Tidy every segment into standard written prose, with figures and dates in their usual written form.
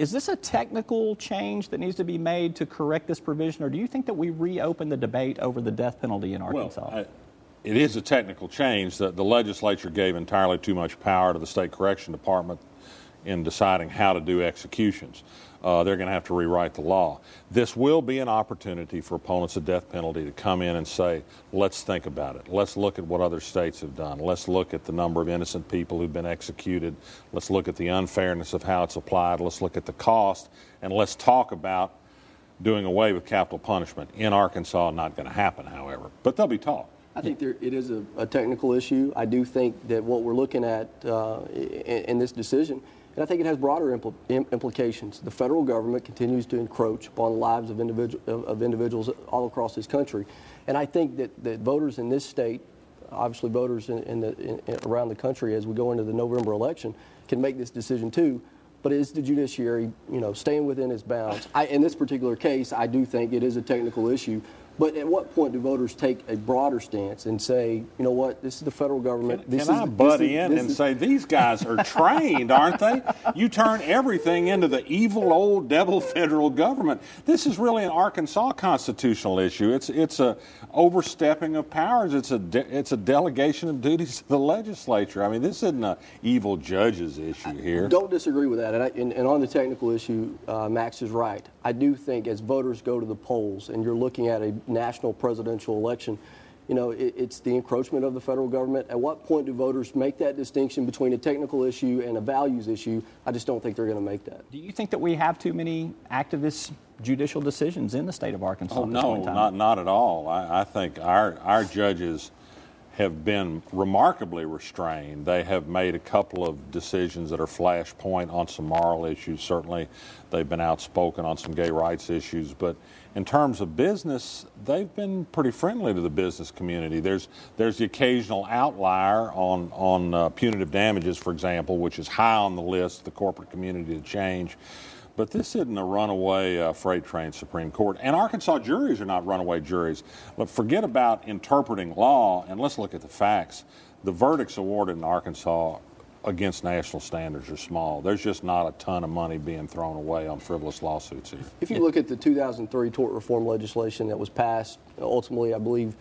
Is this a technical change that needs to be made to correct this provision, or do you think that we reopen the debate over the death penalty in Arkansas? Well, it is a technical change that the legislature gave entirely too much power to the state correction department in deciding how to do executions. They're going to have to rewrite the law. This will be an opportunity for opponents of death penalty to come in and say, let's think about it. Let's look at what other states have done. Let's look at the number of innocent people who've been executed. Let's look at the unfairness of how it's applied. Let's look at the cost. And let's talk about doing away with capital punishment. In Arkansas, not going to happen, however. But there'll be talk. I think it is a technical issue. I do think that what we're looking at in this decision, and I think it has broader implications. The federal government continues to encroach upon the lives of individuals all across this country. And I think that voters in this state, obviously voters around the country as we go into the November election, can make this decision too. But is the judiciary, staying within its bounds? In this particular case, I do think it is a technical issue. But at what point do voters take a broader stance and say, you know what, this is the federal government. Can I butt in and say these guys are trained, aren't they? You turn everything into the evil old devil federal government. This is really an Arkansas constitutional issue. It's a overstepping of powers. It's a delegation of duties to the legislature. I mean, this isn't an evil judge's issue here. Don't disagree with that. And on the technical issue, Max is right. I do think as voters go to the polls and you're looking at a national presidential election, it's the encroachment of the federal government. At what point do voters make that distinction between a technical issue and a values issue? I just don't think they're going to make that. Do you think that we have too many activist judicial decisions in the state of Arkansas? Oh, no, not at all. I think our judges have been remarkably restrained. They have made a couple of decisions that are flashpoint on some moral issues. Certainly, they've been outspoken on some gay rights issues. But in terms of business, they've been pretty friendly to the business community. There's the occasional outlier on punitive damages, for example, which is high on the list of the corporate community to change. But this isn't a runaway freight train Supreme Court. And Arkansas juries are not runaway juries. But forget about interpreting law, and let's look at the facts. The verdicts awarded in Arkansas against national standards are small. There's just not a ton of money being thrown away on frivolous lawsuits here. If you look at the 2003 tort reform legislation that was passed, ultimately I believe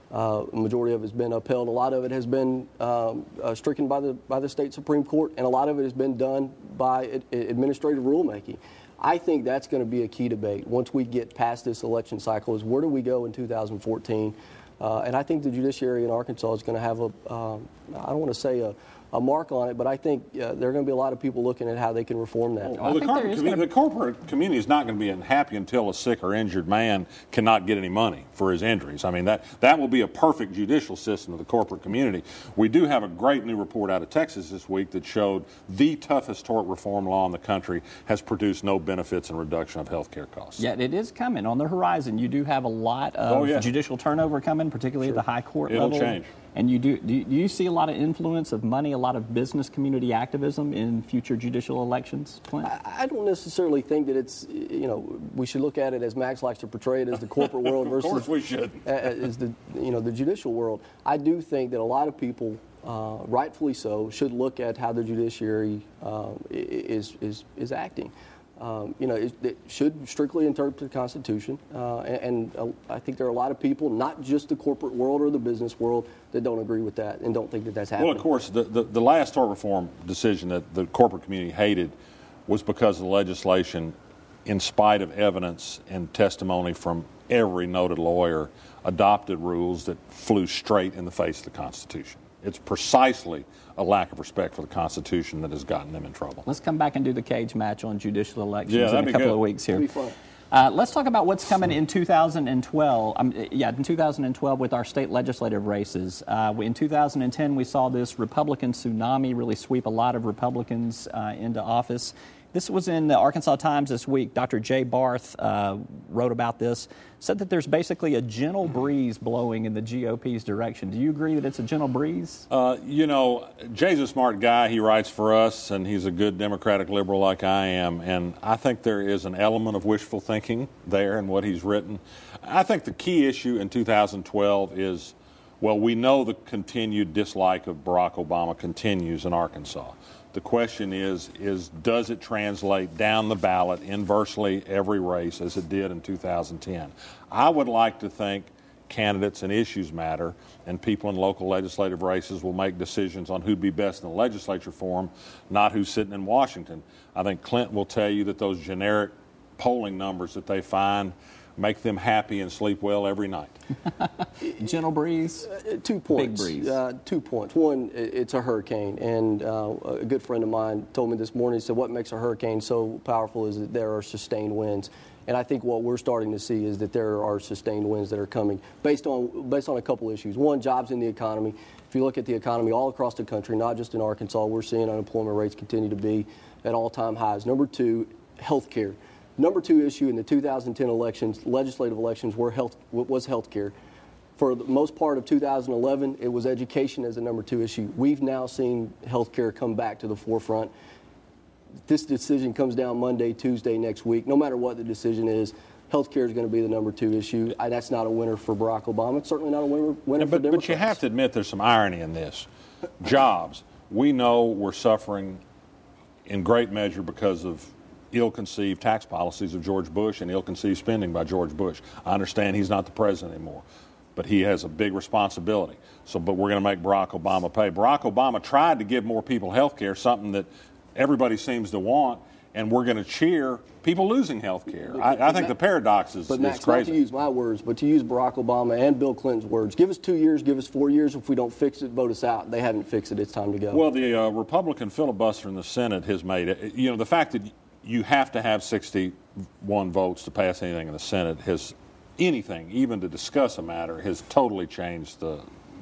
a majority of it has been upheld. A lot of it has been stricken by the state Supreme Court, and a lot of it has been done by administrative rulemaking. I think that's going to be a key debate once we get past this election cycle, is where do we go in 2014? And I think the judiciary in Arkansas is going to have I don't want to say a mark on it, but I think there are going to be a lot of people looking at how they can reform that. Well, the corporate community is not going to be happy until a sick or injured man cannot get any money for his injuries. I mean, that will be a perfect judicial system of the corporate community. We do have a great new report out of Texas this week that showed the toughest tort reform law in the country has produced no benefits and reduction of health care costs. Yeah, it is coming on the horizon. You do have a lot of judicial turnover coming, particularly at the high court level. It'll change. And do you see a lot of influence of money, a lot of business community activism in future judicial elections, Clint? I don't necessarily think that it's, we should look at it as Max likes to portray it as the corporate world versus of course we should. As the judicial world. I do think that a lot of people, rightfully so, should look at how the judiciary is acting. It should strictly interpret the Constitution, and I think there are a lot of people, not just the corporate world or the business world, that don't agree with that and don't think that that's happening. Well, of course, the last tort reform decision that the corporate community hated was because the legislation, in spite of evidence and testimony from every noted lawyer, adopted rules that flew straight in the face of the Constitution. It's precisely a lack of respect for the Constitution that has gotten them in trouble. Let's come back and do the cage match on judicial elections in a couple of weeks here. That'd be fun. Let's talk about what's coming in 2012. In 2012 with our state legislative races. In 2010, we saw this Republican tsunami really sweep a lot of Republicans into office. This was in the Arkansas Times this week. Dr. Jay Barth wrote about this, said that there's basically a gentle breeze blowing in the GOP's direction. Do you agree that it's a gentle breeze? Jay's a smart guy. He writes for us, and he's a good Democratic liberal like I am. And I think there is an element of wishful thinking there in what he's written. I think the key issue in 2012 is, well, we know the continued dislike of Barack Obama continues in Arkansas. The question is does it translate down the ballot in virtually every race as it did in 2010? I would like to think candidates and issues matter, and people in local legislative races will make decisions on who'd be best in the legislature for them, not who's sitting in Washington. I think Clinton will tell you that those generic polling numbers that they find make them happy and sleep well every night. Gentle breeze? 2 points. Big breeze. 2 points. One, it's a hurricane, and a good friend of mine told me this morning, he said, what makes a hurricane so powerful is that there are sustained winds. And I think what we're starting to see is that there are sustained winds that are coming based on a couple issues. One, jobs in the economy. If you look at the economy all across the country, not just in Arkansas, we're seeing unemployment rates continue to be at all-time highs. Number two, health care. Number two issue in the 2010 elections, legislative elections, was health care. For the most part of 2011, it was education as the number two issue. We've now seen health care come back to the forefront. This decision comes down Monday, Tuesday next week. No matter what the decision is, health care is going to be the number two issue. That's not a winner for Barack Obama. It's certainly not a winner for Democrats. But you have to admit there's some irony in this. Jobs. We know we're suffering in great measure because of ill-conceived tax policies of George Bush and ill-conceived spending by George Bush. I understand he's not the president anymore, but he has a big responsibility. But we're going to make Barack Obama pay. Barack Obama tried to give more people health care, something that everybody seems to want, and we're going to cheer people losing health care. I think the paradox is But Max, crazy. not to use my words, but to use Barack Obama and Bill Clinton's words, give us 2 years, give us 4 years. If we don't fix it, vote us out. They haven't fixed it. It's time to go. Well, the Republican filibuster in the Senate has made it, the fact that you have to have 61 votes to pass anything in the Senate anything, even to discuss a matter, has totally changed the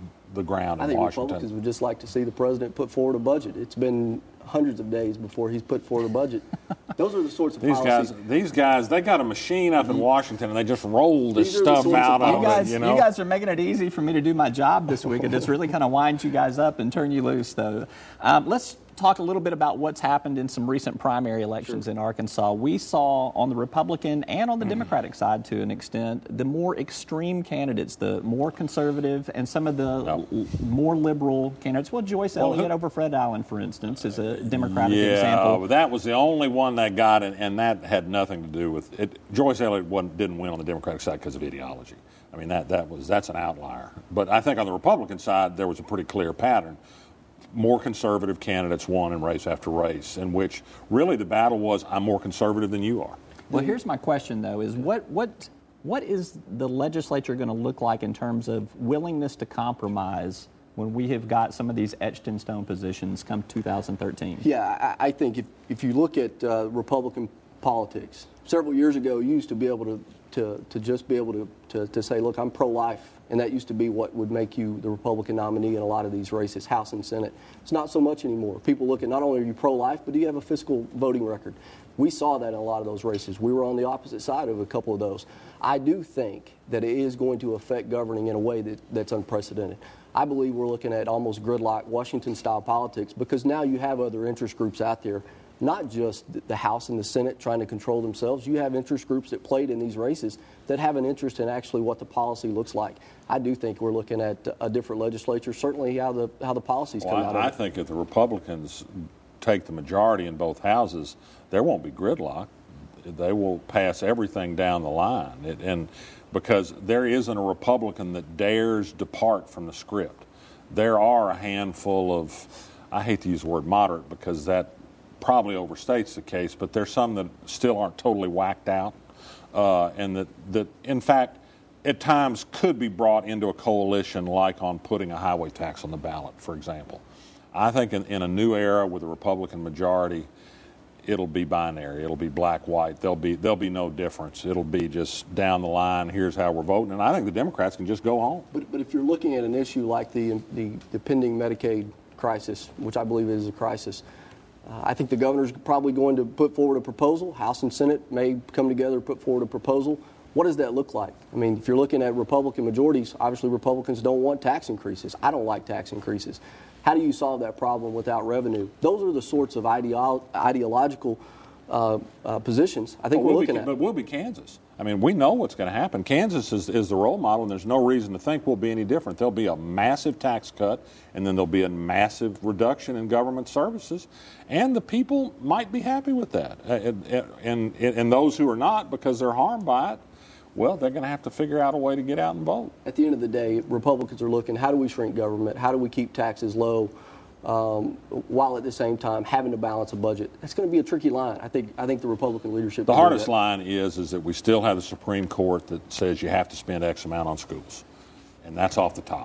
ground in Washington. I think Republicans would just like to see the president put forward a budget. It's been hundreds of days before he's put forward a budget. Those are the sorts of policies. These guys, they got a machine up in Washington, and they just roll this stuff out of it. You guys are making it easy for me to do my job this week. It just really kind of winds you guys up and turn you loose, though. Let's talk a little bit about what's happened in some recent primary elections in Arkansas. We saw on the Republican and on the Democratic side, to an extent, the more extreme candidates, the more conservative and some of the more liberal candidates. Well, Joyce Elliott over Fred Allen, for instance, is a Democratic example. Yeah, but that was the only one that got it, and that had nothing to do with it. Joyce Elliott didn't win on the Democratic side because of ideology. I mean, that's an outlier. But I think on the Republican side, there was a pretty clear pattern. More conservative candidates won in race after race, in which really the battle was, I'm more conservative than you are. Well, here's my question, though, is what is the legislature going to look like in terms of willingness to compromise when we have got some of these etched in stone positions come 2013? Yeah, I think if you look at Republican politics, several years ago you used to be able to just be able to say, look, I'm pro-life. And that used to be what would make you the Republican nominee in a lot of these races, House and Senate. It's not so much anymore. People look at not only are you pro-life, but do you have a fiscal voting record? We saw that in a lot of those races. We were on the opposite side of a couple of those. I do think that it is going to affect governing in a way that's unprecedented. I believe we're looking at almost gridlock Washington-style politics because now you have other interest groups out there, not just the House and the Senate trying to control themselves. You have interest groups that played in these races that have an interest in actually what the policy looks like. I do think we're looking at a different legislature, certainly how the policies come out of it. I think if the Republicans take the majority in both houses, there won't be gridlock. They will pass everything down the line. And because there isn't a Republican that dares depart from the script. There are a handful of, I hate to use the word moderate because that probably overstates the case, but there's some that still aren't totally whacked out, and that in fact at times could be brought into a coalition, like on putting a highway tax on the ballot, for example. I think in a new era with a Republican majority, it'll be binary. It'll be black-white. There'll be no difference. It'll be just down the line, here's how we're voting, and I think the Democrats can just go home. But if you're looking at an issue like the pending Medicaid crisis, which I believe is a crisis, I think the governor's probably going to put forward a proposal. House and Senate may come together and put forward a proposal. What does that look like? I mean, if you're looking at Republican majorities, obviously Republicans don't want tax increases. I don't like tax increases. How do you solve that problem without revenue? Those are the sorts of ideological positions, I think we're looking at. But we'll be Kansas. I mean, we know what's going to happen. Kansas is the role model, and there's no reason to think we'll be any different. There'll be a massive tax cut, and then there'll be a massive reduction in government services, and the people might be happy with that. And those who are not, because they're harmed by it, well, they're going to have to figure out a way to get out and vote. At the end of the day, Republicans are looking, how do we shrink government? How do we keep taxes low while at the same time having to balance a budget? That's going to be a tricky line. I think the Republican leadership. The hardest line is that we still have the Supreme Court that says you have to spend X amount on schools, and that's off the top.